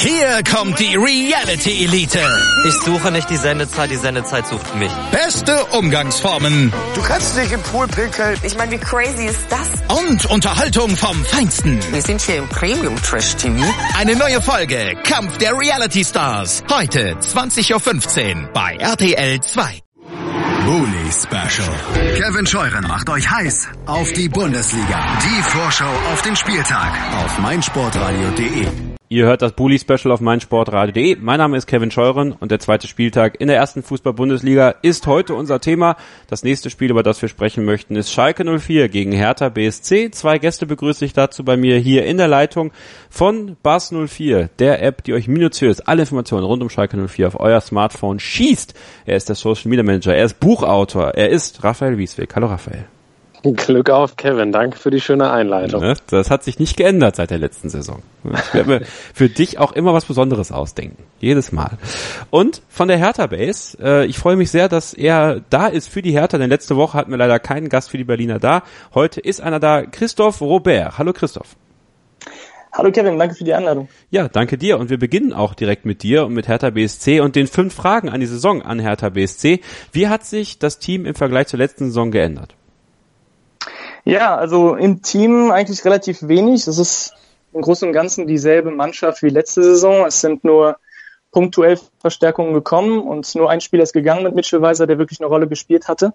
Hier kommt die Reality Elite. Ich suche nicht die Sendezeit sucht mich. Beste Umgangsformen. Du kannst nicht im Pool pinkeln. Ich meine, wie crazy ist das? Und Unterhaltung vom Feinsten. Wir sind hier im Premium-Trash-TV. Eine neue Folge Kampf der Reality Stars. Heute 20.15 Uhr bei RTL 2. Bully Special. Kevin Scheuren macht euch heiß auf die Bundesliga. Die Vorschau auf den Spieltag auf meinsportradio.de. Ihr hört das Bully Special auf meinsportradio.de. Mein Name ist Kevin Scheuren und der zweite Spieltag in der ersten Fußball-Bundesliga ist heute unser Thema. Das nächste Spiel, über das wir sprechen möchten, ist Schalke 04 gegen Hertha BSC. Zwei Gäste begrüße ich dazu bei mir hier in der Leitung von Bas 04, der App, die euch minutiös alle Informationen rund um Schalke 04 auf euer Smartphone schießt. Er ist der Social Media Manager, er ist Buchautor, er ist Raphael Wiesweg. Hallo Raphael. Glück auf, Kevin. Danke für die schöne Einleitung. Das hat sich nicht geändert seit der letzten Saison. Ich werde mir für dich auch immer was Besonderes ausdenken. Jedes Mal. Und von der Hertha Base, ich freue mich sehr, dass er da ist für die Hertha, denn letzte Woche hatten wir leider keinen Gast für die Berliner da. Heute ist einer da, Christoph Robert. Hallo Christoph. Hallo Kevin, danke für die Einladung. Ja, danke dir und wir beginnen auch direkt mit dir und mit Hertha BSC und den 5 Fragen an die Saison an Hertha BSC. Wie hat sich das Team im Vergleich zur letzten Saison geändert? Ja, also im Team eigentlich relativ wenig. Es ist im Großen und Ganzen dieselbe Mannschaft wie letzte Saison. Es sind nur punktuell Verstärkungen gekommen und nur ein Spieler ist gegangen mit Mitchell Weiser, der wirklich eine Rolle gespielt hatte.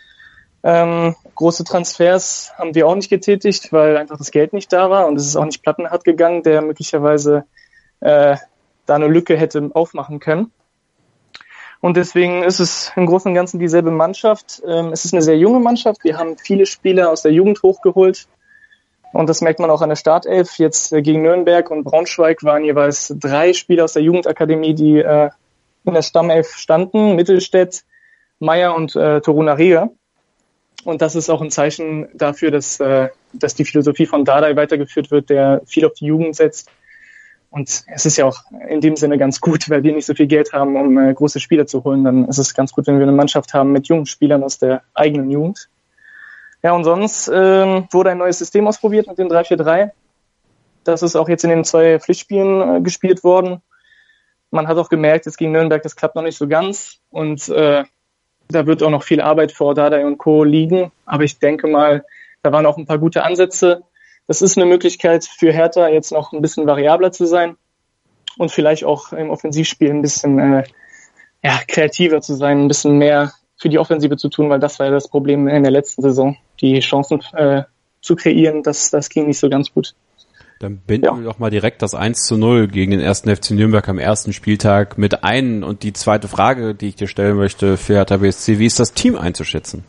Große Transfers haben wir auch nicht getätigt, weil einfach das Geld nicht da war und es ist auch nicht Plattenhardt gegangen, der möglicherweise da eine Lücke hätte aufmachen können. Und deswegen ist es im Großen und Ganzen dieselbe Mannschaft. Es ist eine sehr junge Mannschaft. Wir haben viele Spieler aus der Jugend hochgeholt. Und das merkt man auch an der Startelf. Jetzt gegen Nürnberg und Braunschweig waren jeweils 3 Spieler aus der Jugendakademie, die in der Stammelf standen. Mittelstädt, Meier und Toruna Riga. Und das ist auch ein Zeichen dafür, dass die Philosophie von Dardai weitergeführt wird, der viel auf die Jugend setzt. Und es ist ja auch in dem Sinne ganz gut, weil wir nicht so viel Geld haben, um große Spieler zu holen. Dann ist es ganz gut, wenn wir eine Mannschaft haben mit jungen Spielern aus der eigenen Jugend. Ja, und sonst wurde ein neues System ausprobiert mit dem 3-4-3. Das ist auch jetzt in den 2 Pflichtspielen gespielt worden. Man hat auch gemerkt, jetzt gegen Nürnberg, das klappt noch nicht so ganz. Und da wird auch noch viel Arbeit vor Dardai und Co. liegen. Aber ich denke mal, da waren auch ein paar gute Ansätze. Das ist eine Möglichkeit für Hertha, jetzt noch ein bisschen variabler zu sein und vielleicht auch im Offensivspiel ein bisschen kreativer zu sein, ein bisschen mehr für die Offensive zu tun, weil das war ja das Problem in der letzten Saison, die Chancen zu kreieren, das ging nicht so ganz gut. Dann binden wir doch mal direkt das 1:0 gegen den 1. FC Nürnberg am ersten Spieltag mit ein. Und die zweite Frage, die ich dir stellen möchte für Hertha BSC, wie ist das Team einzuschätzen?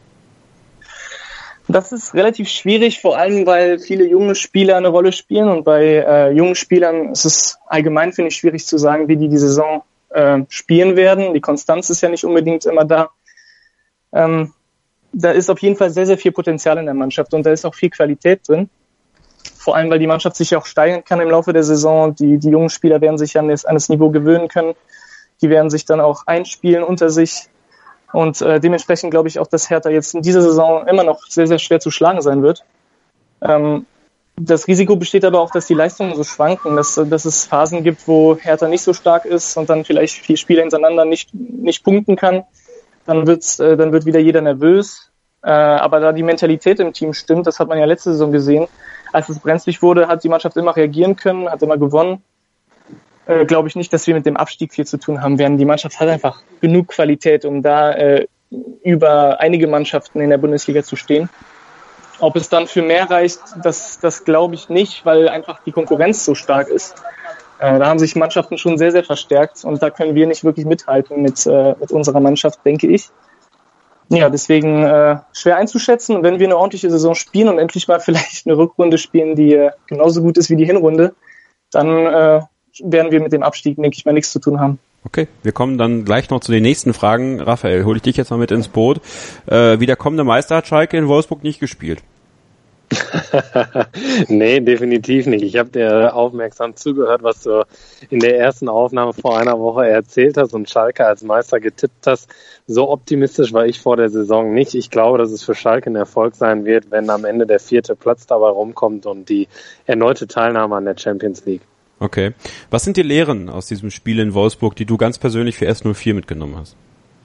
Das ist relativ schwierig, vor allem, weil viele junge Spieler eine Rolle spielen und bei jungen Spielern ist es allgemein, finde ich, schwierig zu sagen, wie die Saison spielen werden. Die Konstanz ist ja nicht unbedingt immer da. Da ist auf jeden Fall sehr, sehr viel Potenzial in der Mannschaft und da ist auch viel Qualität drin. Vor allem, weil die Mannschaft sich auch steigern kann im Laufe der Saison. Die jungen Spieler werden sich an das Niveau gewöhnen können. Die werden sich dann auch einspielen unter sich. Und dementsprechend glaube ich auch, dass Hertha jetzt in dieser Saison immer noch sehr, sehr schwer zu schlagen sein wird. Das Risiko besteht aber auch, dass die Leistungen so schwanken, dass es Phasen gibt, wo Hertha nicht so stark ist und dann vielleicht 4 Spiele hintereinander nicht punkten kann. Dann wird wieder jeder nervös. Aber da die Mentalität im Team stimmt, das hat man ja letzte Saison gesehen, als es brenzlig wurde, hat die Mannschaft immer reagieren können, hat immer gewonnen. Glaube ich nicht, dass wir mit dem Abstieg viel zu tun haben werden. Die Mannschaft hat einfach genug Qualität, um da über einige Mannschaften in der Bundesliga zu stehen. Ob es dann für mehr reicht, das glaube ich nicht, weil einfach die Konkurrenz so stark ist. Da haben sich Mannschaften schon sehr, sehr verstärkt und da können wir nicht wirklich mithalten mit unserer Mannschaft, denke ich. Ja, deswegen schwer einzuschätzen. Und wenn wir eine ordentliche Saison spielen und endlich mal vielleicht eine Rückrunde spielen, die genauso gut ist wie die Hinrunde, dann werden wir mit dem Abstieg, denke ich mal, nichts zu tun haben. Okay, wir kommen dann gleich noch zu den nächsten Fragen. Raphael, hole ich dich jetzt mal mit ins Boot. Wie der kommende Meister hat Schalke in Wolfsburg nicht gespielt. Nee, definitiv nicht. Ich habe dir aufmerksam zugehört, was du in der ersten Aufnahme vor einer Woche erzählt hast und Schalke als Meister getippt hast. So optimistisch war ich vor der Saison nicht. Ich glaube, dass es für Schalke ein Erfolg sein wird, wenn am Ende der 4. Platz dabei rumkommt und die erneute Teilnahme an der Champions League. Okay. Was sind die Lehren aus diesem Spiel in Wolfsburg, die du ganz persönlich für S04 mitgenommen hast?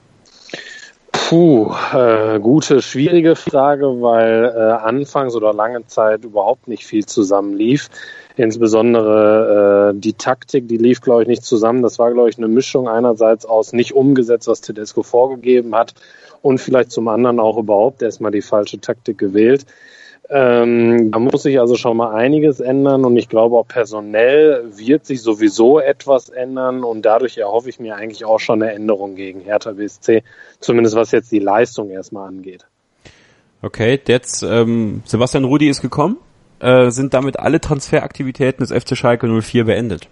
Gute, schwierige Frage, weil anfangs oder lange Zeit überhaupt nicht viel zusammen lief. Insbesondere die Taktik, die lief, glaube ich, nicht zusammen. Das war, glaube ich, eine Mischung einerseits aus nicht umgesetzt, was Tedesco vorgegeben hat, und vielleicht zum anderen auch überhaupt erstmal die falsche Taktik gewählt. Da muss sich also schon mal einiges ändern, und ich glaube auch personell wird sich sowieso etwas ändern, und dadurch erhoffe ich mir eigentlich auch schon eine Änderung gegen Hertha BSC, zumindest was jetzt die Leistung erstmal angeht. Okay, jetzt Sebastian Rudy ist gekommen. Sind damit alle Transferaktivitäten des FC Schalke 04 beendet?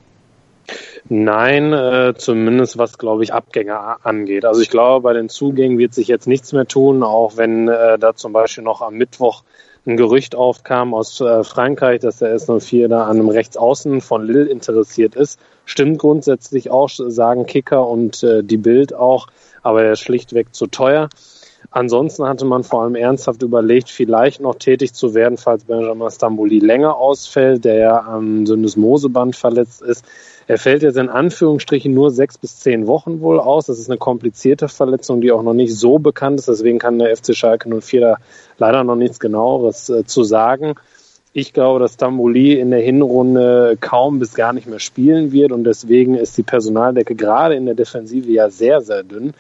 Nein, zumindest was, glaube ich, Abgänge angeht. Also ich glaube, bei den Zugängen wird sich jetzt nichts mehr tun, auch wenn da zum Beispiel noch am Mittwoch ein Gerücht aufkam aus Frankreich, dass der S04 da an einem Rechtsaußen von Lille interessiert ist. Stimmt grundsätzlich auch, sagen Kicker und die Bild auch, aber er ist schlichtweg zu teuer. Ansonsten hatte man vor allem ernsthaft überlegt, vielleicht noch tätig zu werden, falls Benjamin Stambouli länger ausfällt, der ja am Syndesmoseband verletzt ist. Er fällt jetzt in Anführungsstrichen nur 6 bis 10 Wochen wohl aus. Das ist eine komplizierte Verletzung, die auch noch nicht so bekannt ist. Deswegen kann der FC Schalke 04 da leider noch nichts Genaueres zu sagen. Ich glaube, dass Stambouli in der Hinrunde kaum bis gar nicht mehr spielen wird. Und deswegen ist die Personaldecke gerade in der Defensive ja sehr, sehr dünn.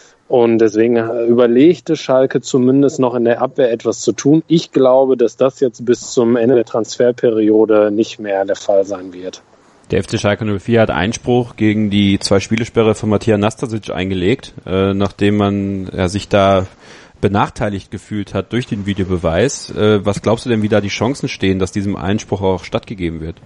Und deswegen überlegte Schalke zumindest noch in der Abwehr etwas zu tun. Ich glaube, dass das jetzt bis zum Ende der Transferperiode nicht mehr der Fall sein wird. Der FC Schalke 04 hat Einspruch gegen die 2-Spielesperre von Matija Nastasic eingelegt, nachdem man sich da benachteiligt gefühlt hat durch den Videobeweis. Was glaubst du denn, wie da die Chancen stehen, dass diesem Einspruch auch stattgegeben wird?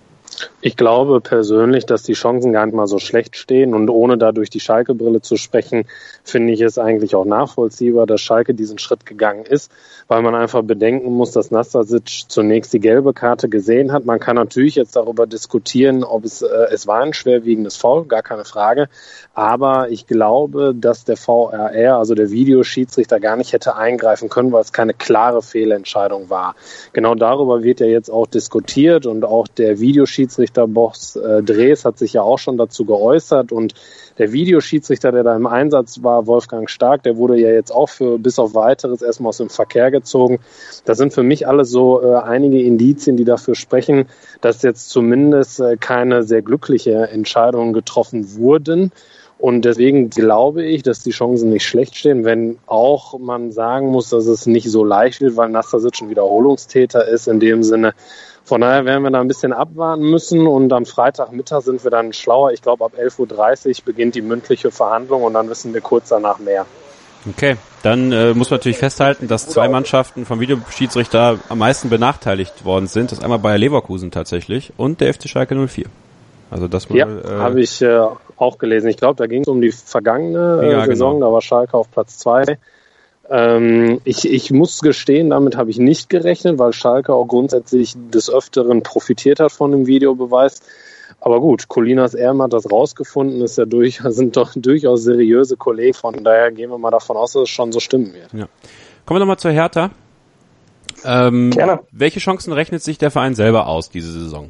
Ich glaube persönlich, dass die Chancen gar nicht mal so schlecht stehen, und ohne da durch die Schalke-Brille zu sprechen, finde ich es eigentlich auch nachvollziehbar, dass Schalke diesen Schritt gegangen ist, weil man einfach bedenken muss, dass Nastasic zunächst die gelbe Karte gesehen hat. Man kann natürlich jetzt darüber diskutieren, ob es war ein schwerwiegendes Foul, gar keine Frage, aber ich glaube, dass der VAR, also der Videoschiedsrichter, gar nicht hätte eingreifen können, weil es keine klare Fehlentscheidung war. Genau darüber wird ja jetzt auch diskutiert, und auch der Videoschiedsrichter-Boss Drees hat sich ja auch schon dazu geäußert, und der Videoschiedsrichter, der da im Einsatz war, Wolfgang Stark, der wurde ja jetzt auch für bis auf Weiteres erstmal aus dem Verkehr gezogen. Das sind für mich alles so einige Indizien, die dafür sprechen, dass jetzt zumindest keine sehr glückliche Entscheidungen getroffen wurden. Und deswegen glaube ich, dass die Chancen nicht schlecht stehen, wenn auch man sagen muss, dass es nicht so leicht wird, weil Nastasic ein Wiederholungstäter ist in dem Sinne. Von daher werden wir da ein bisschen abwarten müssen, und am Freitagmittag sind wir dann schlauer. Ich glaube, ab 11.30 Uhr beginnt die mündliche Verhandlung, und dann wissen wir kurz danach mehr. Okay, dann muss man natürlich festhalten, dass 2 Mannschaften vom Videoschiedsrichter am meisten benachteiligt worden sind. Das ist einmal Bayer Leverkusen tatsächlich und der FC Schalke 04. Also das mal, ja, habe ich auch gelesen. Ich glaube, da ging es um die vergangene Saison, genau. Da war Schalke auf Platz 2. Ich muss gestehen, damit habe ich nicht gerechnet, weil Schalke auch grundsätzlich des Öfteren profitiert hat von dem Videobeweis. Aber gut, Colinas Erm hat das rausgefunden, sind doch durchaus seriöse Kollegen, von daher gehen wir mal davon aus, dass es schon so stimmen wird. Ja. Kommen wir nochmal zur Hertha. Gerne. Welche Chancen rechnet sich der Verein selber aus diese Saison?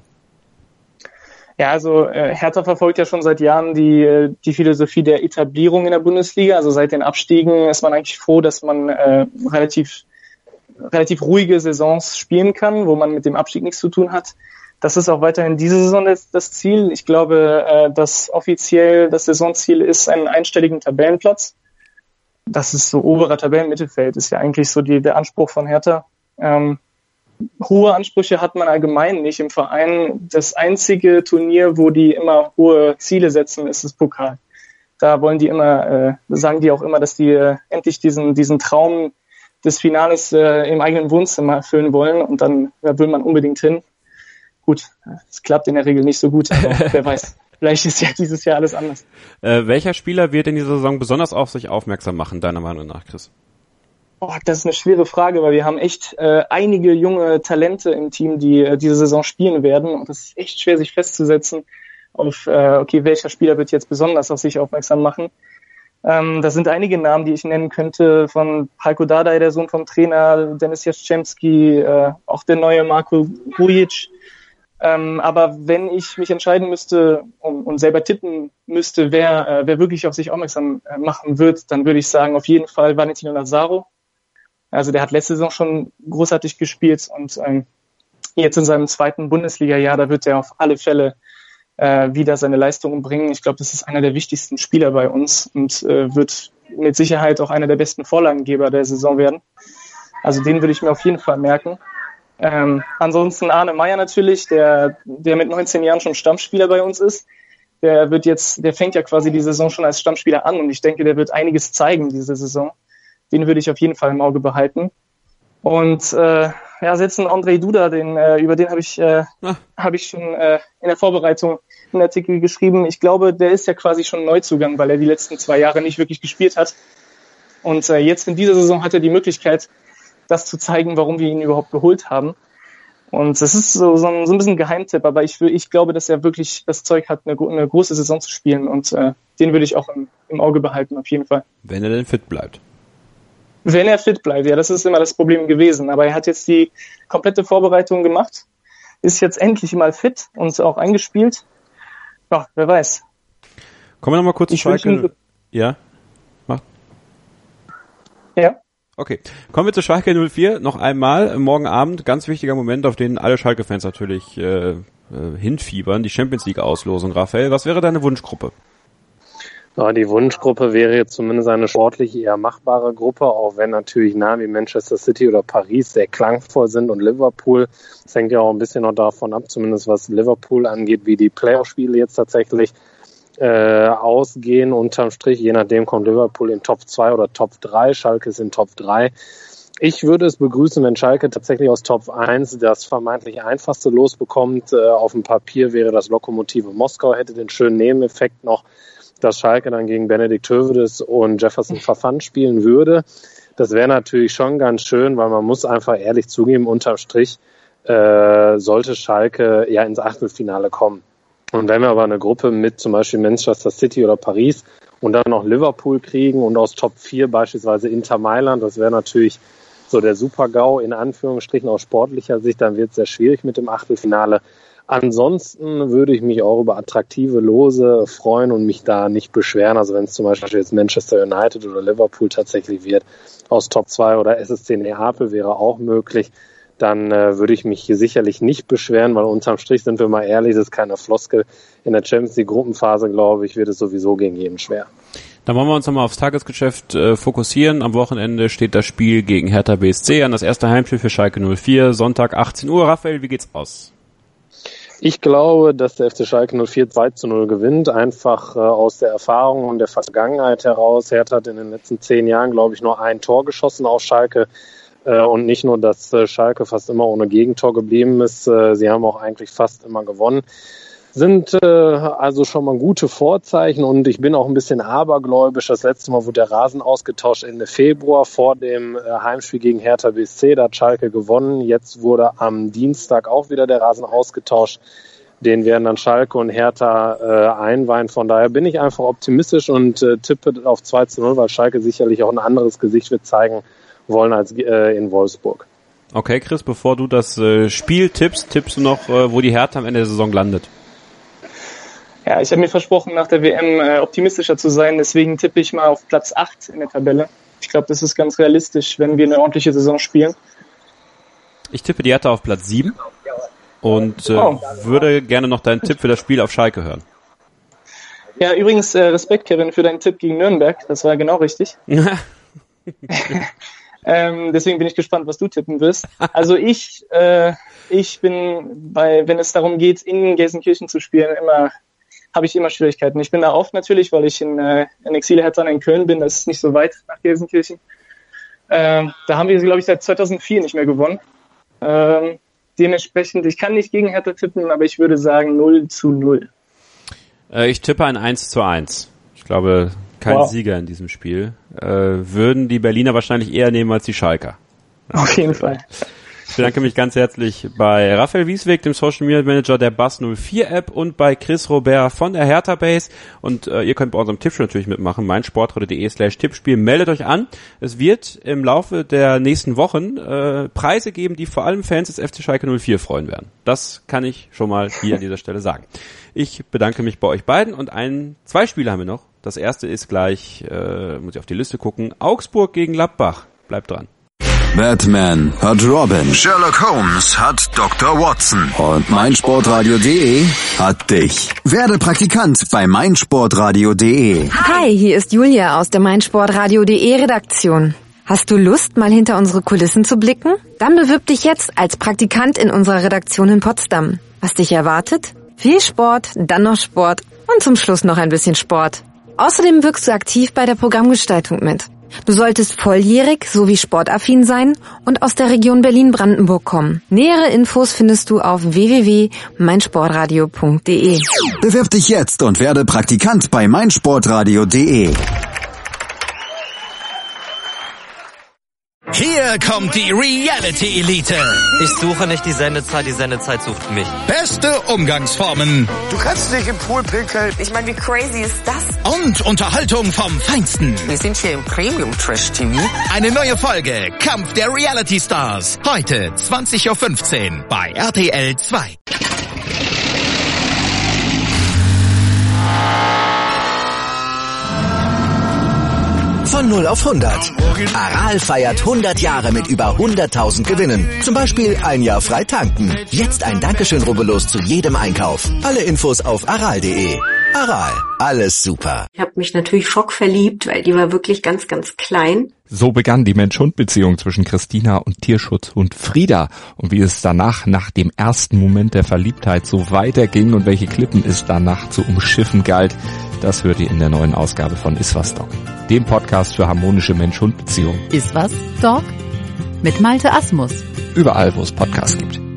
Ja, also Hertha verfolgt ja schon seit Jahren die Philosophie der Etablierung in der Bundesliga. Also seit den Abstiegen ist man eigentlich froh, dass man relativ ruhige Saisons spielen kann, wo man mit dem Abstieg nichts zu tun hat. Das ist auch weiterhin diese Saison das Ziel. Ich glaube, dass offiziell das Saisonziel ist, einen einstelligen Tabellenplatz. Das ist so oberer Tabellenmittelfeld, ist ja eigentlich so der Anspruch von Hertha. Hohe Ansprüche hat man allgemein nicht im Verein. Das einzige Turnier, wo die immer hohe Ziele setzen, ist das Pokal. Da wollen die immer, sagen die auch immer, dass die endlich diesen Traum des Finales im eigenen Wohnzimmer erfüllen wollen, und dann will man unbedingt hin. Gut, es klappt in der Regel nicht so gut, aber wer weiß. Vielleicht ist ja dieses Jahr alles anders. Welcher Spieler wird in dieser Saison besonders auf sich aufmerksam machen, deiner Meinung nach, Chris? Das ist eine schwere Frage, weil wir haben echt einige junge Talente im Team, die diese Saison spielen werden. Und es ist echt schwer, sich festzusetzen auf, welcher Spieler wird jetzt besonders auf sich aufmerksam machen. Das sind einige Namen, die ich nennen könnte, von Halko Dardai, der Sohn vom Trainer, Denis Jaschemski, auch der neue Marko Grujic. Aber wenn ich mich entscheiden müsste und selber tippen müsste, wer wirklich auf sich aufmerksam machen wird, dann würde ich sagen, auf jeden Fall Valentino Lazaro. Also der hat letzte Saison schon großartig gespielt und jetzt in seinem zweiten Bundesliga-Jahr, da wird er auf alle Fälle wieder seine Leistungen bringen. Ich glaube, das ist einer der wichtigsten Spieler bei uns und wird mit Sicherheit auch einer der besten Vorlagengeber der Saison werden. Also den würde ich mir auf jeden Fall merken. Ansonsten Arne Meyer natürlich, der mit 19 Jahren schon Stammspieler bei uns ist. Der fängt ja quasi die Saison schon als Stammspieler an und ich denke, der wird einiges zeigen diese Saison. Den würde ich auf jeden Fall im Auge behalten. Und setzen André Duda, über den habe ich schon in der Vorbereitung einen Artikel geschrieben. Ich glaube, der ist ja quasi schon Neuzugang, weil er die letzten 2 Jahre nicht wirklich gespielt hat. Und jetzt in dieser Saison hat er die Möglichkeit, das zu zeigen, warum wir ihn überhaupt geholt haben. Und das ist so ein bisschen Geheimtipp, aber ich glaube, dass er wirklich das Zeug hat, eine große Saison zu spielen und den würde ich auch im Auge behalten, auf jeden Fall. Wenn er denn fit bleibt. Wenn er fit bleibt, ja, das ist immer das Problem gewesen. Aber er hat jetzt die komplette Vorbereitung gemacht, ist jetzt endlich mal fit und auch eingespielt. Ja, wer weiß. Kommen wir nochmal kurz zu Schalke. Ja, mach. Ja. Okay, kommen wir zu Schalke 04 noch einmal. Morgen Abend, ganz wichtiger Moment, auf den alle Schalke-Fans natürlich hinfiebern, die Champions-League-Auslosung. Raphael, was wäre deine Wunschgruppe? Ja, die Wunschgruppe wäre jetzt zumindest eine sportlich eher machbare Gruppe, auch wenn natürlich Namen wie Manchester City oder Paris sehr klangvoll sind und Liverpool. Das hängt ja auch ein bisschen noch davon ab, zumindest was Liverpool angeht, wie die Playoff-Spiele jetzt tatsächlich ausgehen. Unterm Strich, je nachdem kommt Liverpool in Top 2 oder Top 3, Schalke ist in Top 3. Ich würde es begrüßen, wenn Schalke tatsächlich aus Top 1 das vermeintlich einfachste losbekommt. Auf dem Papier wäre das Lokomotive Moskau, hätte den schönen Nebeneffekt noch, dass Schalke dann gegen Benedikt Hövedes und Jefferson Fafan spielen würde. Das wäre natürlich schon ganz schön, weil man muss einfach ehrlich zugeben, unterm Strich sollte Schalke ja ins Achtelfinale kommen. Und wenn wir aber eine Gruppe mit zum Beispiel Manchester City oder Paris und dann noch Liverpool kriegen und aus Top 4 beispielsweise Inter Mailand, das wäre natürlich so der Super-GAU in Anführungsstrichen aus sportlicher Sicht, dann wird es sehr schwierig mit dem Achtelfinale. Ansonsten würde ich mich auch über attraktive Lose freuen und mich da nicht beschweren. Also wenn es zum Beispiel jetzt Manchester United oder Liverpool tatsächlich wird, aus Top 2 oder SSC Neapel wäre auch möglich, dann würde ich mich hier sicherlich nicht beschweren, weil unterm Strich, sind wir mal ehrlich, das ist keine Floskel. In der Champions League Gruppenphase, glaube ich, wird es sowieso gegen jeden schwer. Dann wollen wir uns nochmal aufs Tagesgeschäft fokussieren. Am Wochenende steht das Spiel gegen Hertha BSC an, das erste Heimspiel für Schalke 04, Sonntag 18 Uhr. Raphael, wie geht's aus? Ich glaube, dass der FC Schalke 04 2-0 gewinnt, einfach aus der Erfahrung und der Vergangenheit heraus. Hertha hat in den letzten 10 Jahren, glaube ich, nur ein Tor geschossen auf Schalke. Und nicht nur, dass Schalke fast immer ohne Gegentor geblieben ist, sie haben auch eigentlich fast immer gewonnen. Sind also schon mal gute Vorzeichen und ich bin auch ein bisschen abergläubisch. Das letzte Mal wurde der Rasen ausgetauscht Ende Februar vor dem Heimspiel gegen Hertha BSC. Da hat Schalke gewonnen. Jetzt wurde am Dienstag auch wieder der Rasen ausgetauscht. Den werden dann Schalke und Hertha einweihen. Von daher bin ich einfach optimistisch und tippe auf 2-0, weil Schalke sicherlich auch ein anderes Gesicht wird zeigen wollen als in Wolfsburg. Okay, Chris, bevor du das Spiel tippst du noch, wo die Hertha am Ende der Saison landet? Ja, ich habe mir versprochen, nach der WM optimistischer zu sein, deswegen tippe ich mal auf Platz 8 in der Tabelle. Ich glaube, das ist ganz realistisch, wenn wir eine ordentliche Saison spielen. Ich tippe die Hertha auf Platz 7 und würde gerne noch deinen Tipp für das Spiel auf Schalke hören. Ja, übrigens Respekt, Kevin, für deinen Tipp gegen Nürnberg. Das war genau richtig. Deswegen bin ich gespannt, was du tippen wirst. Also ich bin wenn es darum geht, in Gelsenkirchen zu spielen, habe ich immer Schwierigkeiten. Ich bin da oft natürlich, weil ich in Exil Hertha in Köln bin. Das ist nicht so weit nach Gelsenkirchen. Da haben wir, glaube ich, seit 2004 nicht mehr gewonnen. Dementsprechend, ich kann nicht gegen Hertha tippen, aber ich würde sagen 0-0. Ich tippe ein 1-1. Ich glaube, kein Sieger in diesem Spiel. Würden die Berliner wahrscheinlich eher nehmen als die Schalker. Auf jeden Fall. Ich bedanke mich ganz herzlich bei Raphael Wiesweg, dem Social Media Manager der Buzz04 App und bei Chris Robert von der Hertha Base. Und ihr könnt bei unserem Tippspiel natürlich mitmachen, meinsportradio.de/Tippspiel. Meldet euch an. Es wird im Laufe der nächsten Wochen Preise geben, die vor allem Fans des FC Schalke 04 freuen werden. Das kann ich schon mal hier an dieser Stelle sagen. Ich bedanke mich bei euch beiden und zwei Spiele haben wir noch. Das erste ist gleich, muss ich auf die Liste gucken, Augsburg gegen Gladbach. Bleibt dran. Batman hat Robin, Sherlock Holmes hat Dr. Watson und meinsportradio.de hat dich. Werde Praktikant bei meinsportradio.de. Hi, hier ist Julia aus der meinsportradio.de Redaktion. Hast du Lust, mal hinter unsere Kulissen zu blicken? Dann bewirb dich jetzt als Praktikant in unserer Redaktion in Potsdam. Was dich erwartet? Viel Sport, dann noch Sport und zum Schluss noch ein bisschen Sport. Außerdem wirkst du aktiv bei der Programmgestaltung mit. Du solltest volljährig sowie sportaffin sein und aus der Region Berlin-Brandenburg kommen. Nähere Infos findest du auf www.meinsportradio.de. Bewirb dich jetzt und werde Praktikant bei meinsportradio.de. Hier kommt die Reality Elite. Ich suche nicht die Sendezeit sucht mich. Beste Umgangsformen. Du kannst nicht im Pool pinkeln. Ich meine, wie crazy ist das? Und Unterhaltung vom Feinsten. Wir sind hier im Premium-Trash-TV. Eine neue Folge Kampf der Reality Stars. Heute 20.15 Uhr bei RTL 2. Von 0 auf 100. Aral feiert 100 Jahre mit über 100.000 Gewinnen. Zum Beispiel ein Jahr frei tanken. Jetzt ein Dankeschön, rubbellos zu jedem Einkauf. Alle Infos auf aral.de. Aral, alles super. Ich habe mich natürlich schockverliebt, weil die war wirklich ganz, ganz klein. So begann die Mensch-Hund-Beziehung zwischen Christina und Tierschutzhund Frieda. Und wie es danach, nach dem ersten Moment der Verliebtheit, so weiterging und welche Klippen es danach zu umschiffen galt, das hört ihr in der neuen Ausgabe von Iswas Dog, dem Podcast für harmonische Mensch-Hund-Beziehungen. Iswas Dog mit Malte Asmus. Überall, wo es Podcasts gibt.